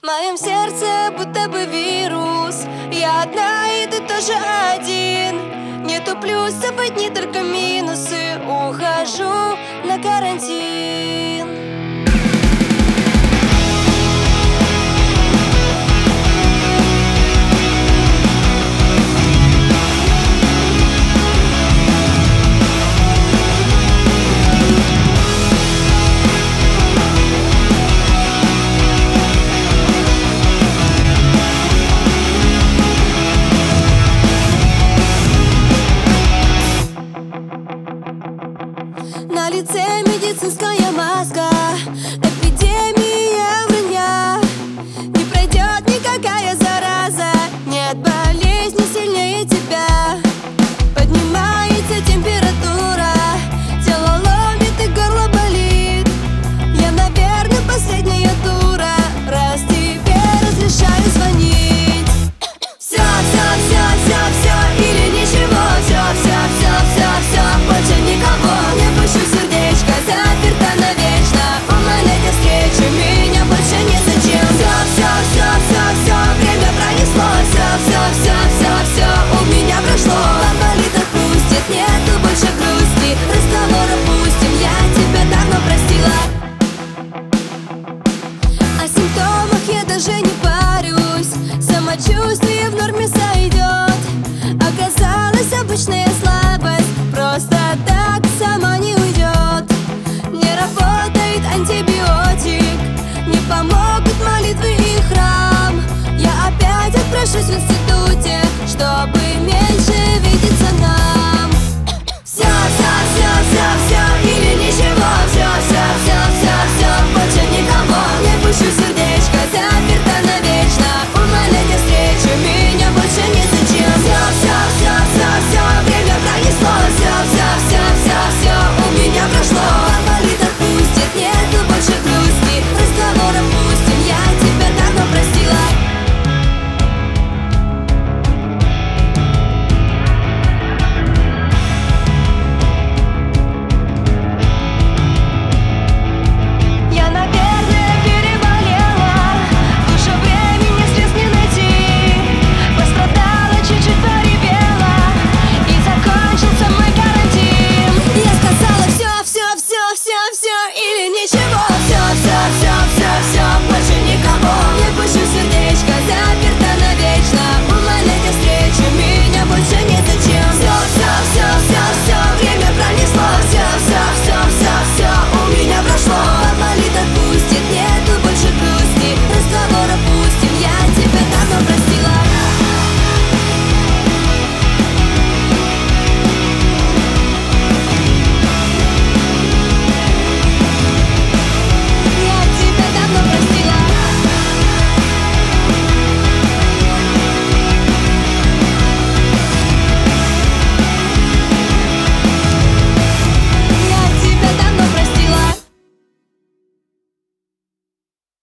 моем сердце будто бы вирус. Я одна, и ты тоже один. Нету плюсов, одни только минусы. Ухожу на карантин. На лице медицинская маска, эпидемия вранья. Не пройдет никакая зараза, нет болезни сильнее тебя. Поднимается температура, тело ломит и горло болит. Я, наверное, последняя дура, раз тебе разрешаю звонить. Все, или ничего, все, больше никого. Не пущу сердечко, заперто навечно. Умолять о встрече меня больше незачем. Все, время пронеслось. Все, у меня прошло. Болит, отпустит, нету больше грусти. Разговор опустим, я тебя давно простила. О симптомах я даже не парюсь. Самочувствие в норме сойдет. Оказалась обычная слабость, просто так сама не уйдет. Не работает антибиотик, не помогут молитвы и храм. Я опять отпрошусь в институт.